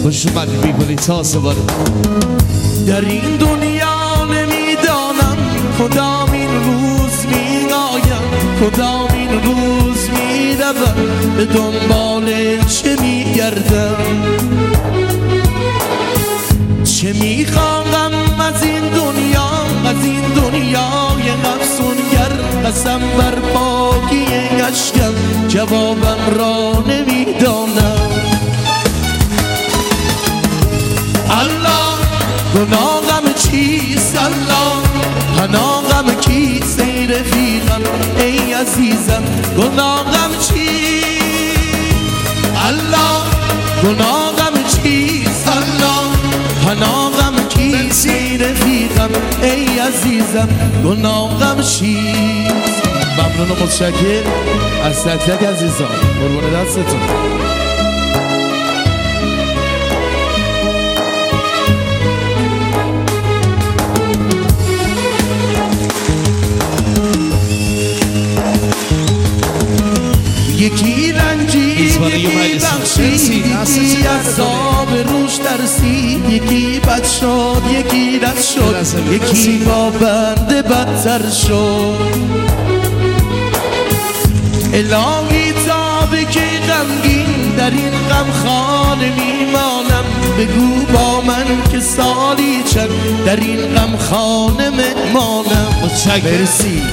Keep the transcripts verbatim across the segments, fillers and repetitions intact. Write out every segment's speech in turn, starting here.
خوش اومدید میکنید تاسه باره. در این دنیا نمیدانم کدام این روز میآیم، کدام این روز میروم، به دنبال چه میگردم، چه میخواهم از این دنیا، از این دنیای افسونگر. قسم بر پاکی اشکم جوابم را نمیدانم. الله گناهم چیست؟ الله پناهم کیست؟ ای رفیقم ای عزیزم گناهم چیست؟ الله گناهم چیست؟ الله پناهم کیست؟ ای رفیقم ای عزیزم گناهم چیست؟ ممنون و متشکر از تک تک عزیزان، قربون دستتون. یکی رنجی یکی بخشی، یکی عذاب روش ترسی، یکی بد شد یکی رد شد، یکی با بنده بدتر شد. الهی تا به که غمگین در این غمخانه میمانم، بگو با من که سالی چند در این غمخانه مهمانم. مرسی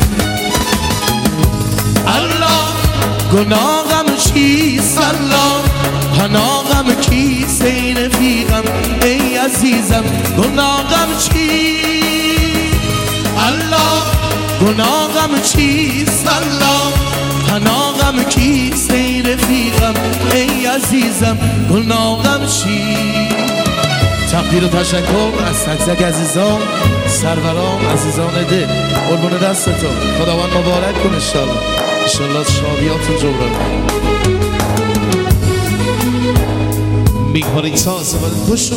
الله گناهم چیست؟ الله پناهم کیست؟ ای رفیقم ای عزیزم گناهم چیست؟ الله گناهم چیست؟ الله پناهم کیست؟ ای رفیقم ای عزیزم گناهم چیست؟ تقدیر و تشکر از تک تک عزیزان، سروران، عزیزان دل، قربون دستتون. خداوند مبارک کن انشالله، انشالله شادیاتون جبران میکنید تاسه باره. خوش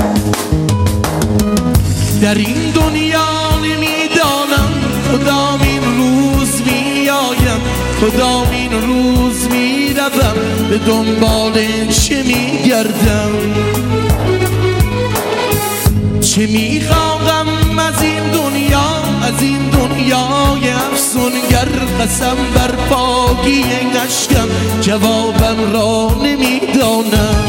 در این دنیا نمیدانم کدام این روز میآیم، کدام این روز میروم، به دنبال چه میگردم، چه میخواهم از این دنیا، از این دنیای افسونگر. قسم بر پاکی اشکم جوابم را نمیدانم.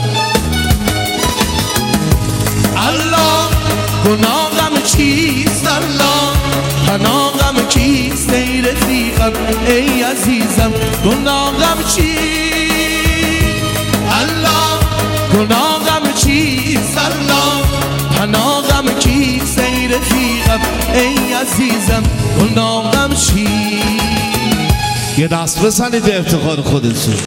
الله گناهم چیست؟ الله پناهم کیست؟ ای رفیقم ای عزیزم گناهم چیست؟ الله گناهم چیست؟ الله پناهم کیست؟ ای رفیقم ای عزیزم گناهم چیست؟ یه دست بزنید به افتخار خودتون.